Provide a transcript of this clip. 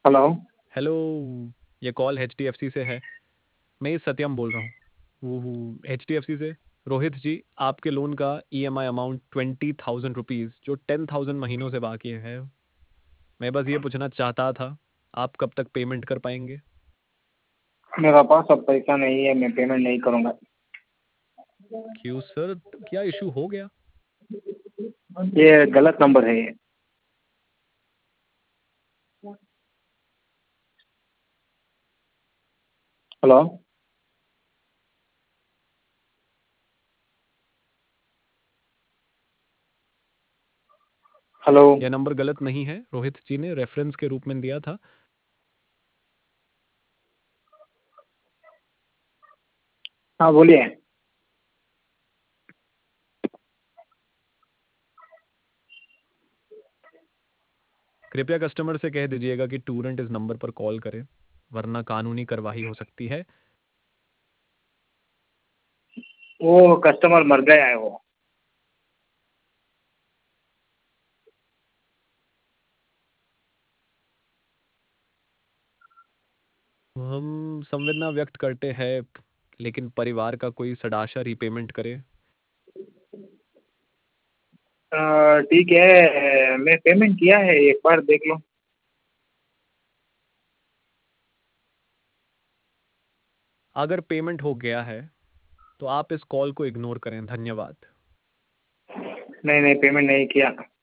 Hello. Hello. ये call HDFC से है। मैं इस सत्यम बोल रहा हूँ एचडीएफसी से। रोहित जी, आपके लोन का ईएमआई अमाउंट 20,000 रुपीज़ जो 10,000 महीनों से बाकी है। मैं बस ये पूछना चाहता था, आप कब तक पेमेंट कर पाएंगे? मेरा पास अब पैसा नहीं है, मैं पेमेंट नहीं करूंगा। क्यों सर, क्या इशू हो गया? ये गलत नंबर है ये। हेलो। हेलो। यह नंबर गलत नहीं है, रोहित जी ने रेफरेंस के रूप में दिया था। हाँ बोलिए। कृपया कस्टमर से कह दीजिएगा कि टूरेंट इस नंबर पर कॉल करें, वरना कानूनी कार्रवाई हो सकती है। वो कस्टमर मर गया है वो। हम संवेदना व्यक्त करते हैं, लेकिन परिवार का कोई सदाशा रीपेमेंट करे। ठीक है, मैं पेमेंट किया है, एक बार देख लो। अगर पेमेंट हो गया है तो आप इस कॉल को इग्नोर करें, धन्यवाद। नहीं नहीं, पेमेंट नहीं किया।